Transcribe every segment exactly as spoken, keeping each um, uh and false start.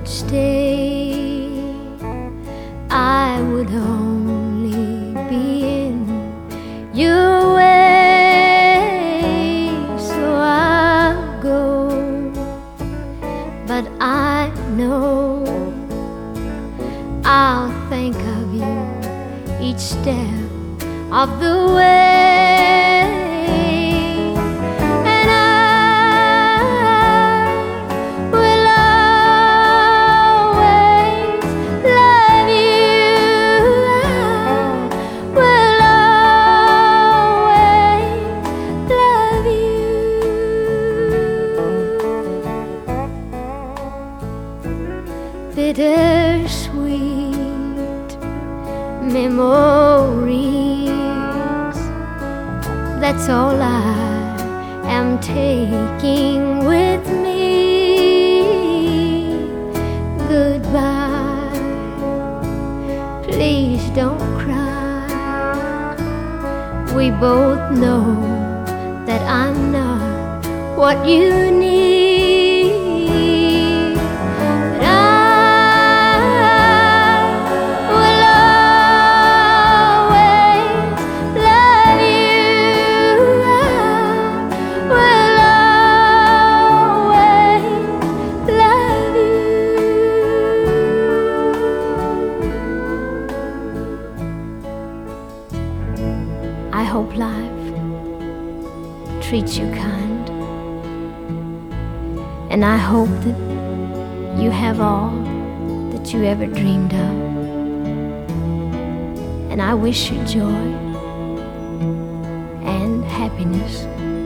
could stay, I would only be in your way. So I'll go, but I know I'll think of you each step of the way. And I will always love you. I will always love you. Bittersweet memories, that's all I am taking with me. Goodbye, please don't cry. We both know that I'm not what you need, but I will always love you. I will always love you. I hope life treats you kind, and I hope that you have all that you ever dreamed of, and I wish you joy and happiness.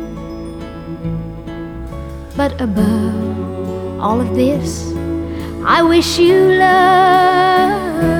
But above all of this, I wish you love.